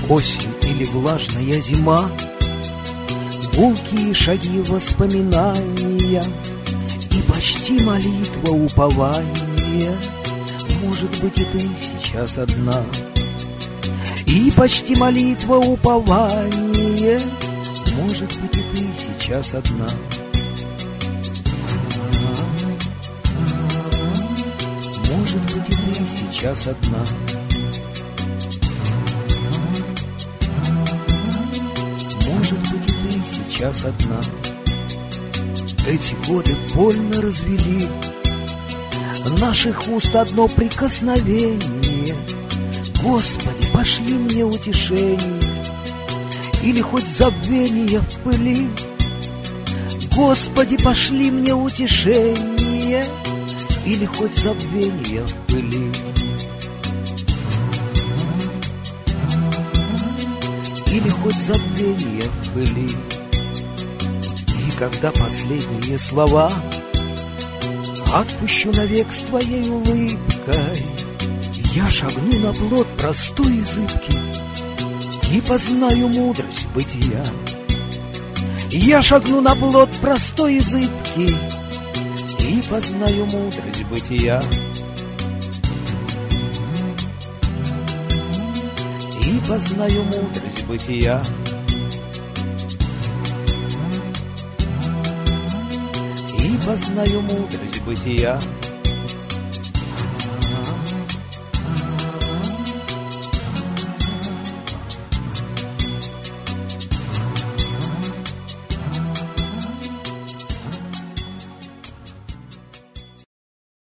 осень или влажная зима, гулкие шаги воспоминания и почти молитва упования. Может быть, и ты сейчас одна, и почти молитва упования. Может быть, и ты сейчас одна. Может быть, и ты сейчас одна. Может быть, и ты сейчас одна. Эти годы больно развели наших уст одно прикосновение. Господи, пошли мне утешение или хоть забвение в пыли. Господи, пошли мне утешение или хоть забвение в пыли. Или хоть забвение в пыли. И когда последние слова отпущу навек с твоей улыбкой, я шагну на плот простой и зыбкий и познаю мудрость бытия. Я шагну на плот простой и зыбкий и познаю мудрость бытия. И познаю мудрость бытия. И познаю мудрость бытия.